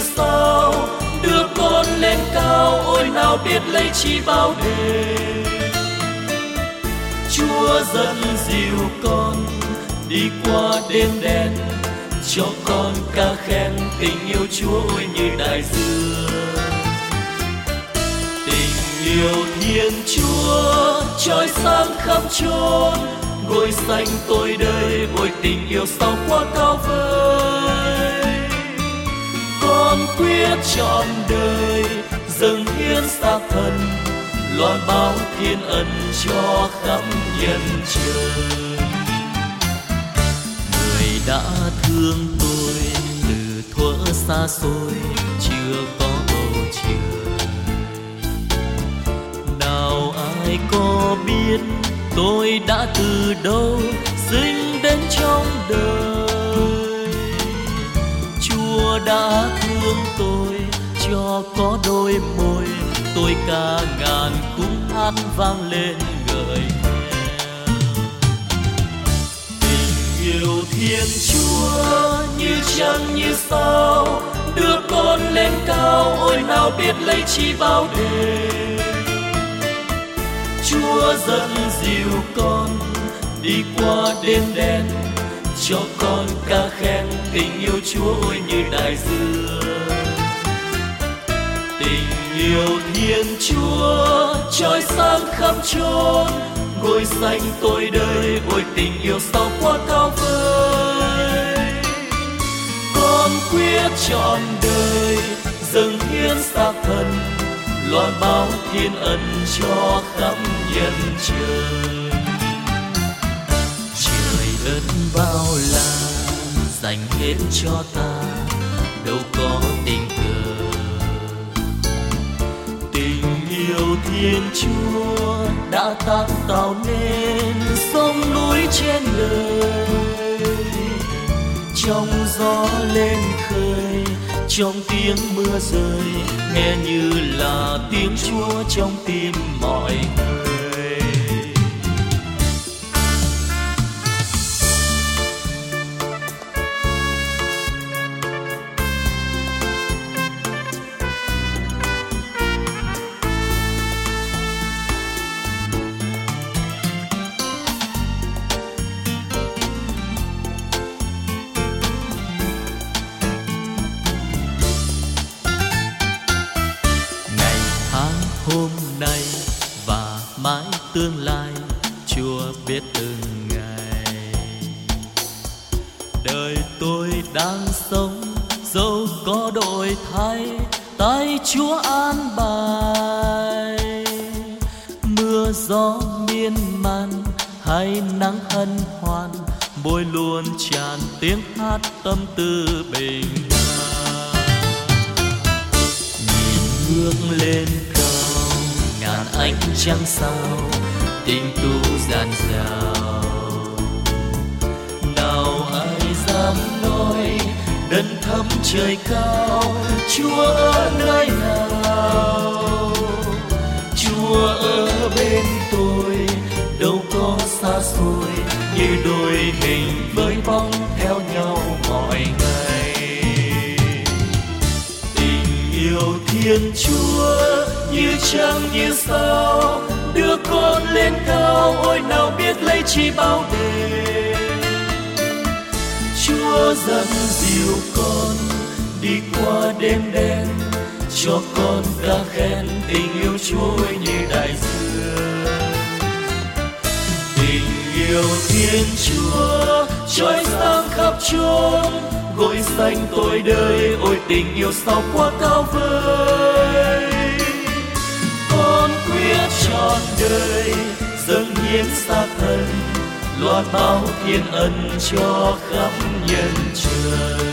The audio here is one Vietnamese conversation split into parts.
sao, đưa con lên cao, ôi nào biết lấy chi bao đề. Chúa dẫn dìu con đi qua đêm đen, cho con ca khen tình yêu Chúa ôi như đại dương. Tình yêu Thiên Chúa trói sáng khắp chốn, gối xanh tôi đời, ôi tình yêu sao quá cao vời. Con quyết trọn đời dâng hiến xác thân, loan báo thiên ân cho khắp nhân trời. Người đã thương tôi từ thuở xa xôi, chưa có bầu trời. Nào ai có biết tôi đã từ đâu sinh đến trong đời. Chúa đã thương tôi cho có đôi môi, tôi ca ngàn khúc hát vang lên ngợi khen. Tình yêu Thiên Chúa như trăng như sao, đưa con lên cao, ôi nào biết lấy chi bao đề. Chúa dẫn dìu con đi qua đêm đen, cho con ca khen tình yêu Chúa ôi như đại dương. Tình yêu Thiên Chúa trói sáng khắp chốn, gối xanh tôi đời, ôi tình yêu sao quá cao vời. Con quyết trọn đời dâng hiến xác thân, loan báo thiên ân cho khắp nhân trời. Trời đất bao la dành hết cho ta, đâu có tình cờ. Tình yêu Thiên Chúa đã tác tạo nên sông núi trên đời. Trong gió lên khơi, trong tiếng mưa rơi, nghe như là tiếng Chúa trong tim mọi người. Hôm nay và mãi tương lai, Chúa biết từng ngày. Đời tôi đang sống dẫu có đổi thay, tay Chúa an bài. Mưa gió miên man hay nắng hân hoan, môi luôn tràn tiếng hát tâm tư bình an. Nhìn ngước lên ngàn ánh trăng sao, tình tu dàn dào. Nào ai dám nói đất thấp trời cao, Chúa ở nơi nào? Chúa ở bên tôi, đâu có xa xôi, như đôi hình với bóng theo nhau mọi ngày. Tình yêu Thiên Chúa như trăng như sao, đưa con lên cao, ôi nào biết lấy chi bao đề. Chúa dẫn dìu con đi qua đêm đen, cho con ca khen tình yêu Chúa như đại dương. Tình yêu Thiên Chúa trói sáng khắp chốn, gối xanh tôi đời, ôi tình yêu sao quá cao vời. Con quyết trọn đời dâng hiến xác thân, loan báo thiên ân cho khắp nhân trời.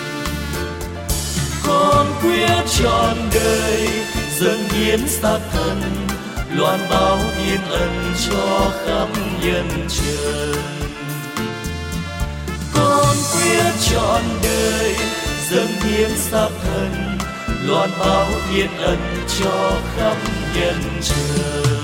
Con quyết trọn đời dâng hiến xác thân, loan báo thiên ân cho khắp nhân trời. Con quyết trọn đời dâng hiến xác thân, loan báo thiên ân cho khắp nhân trời.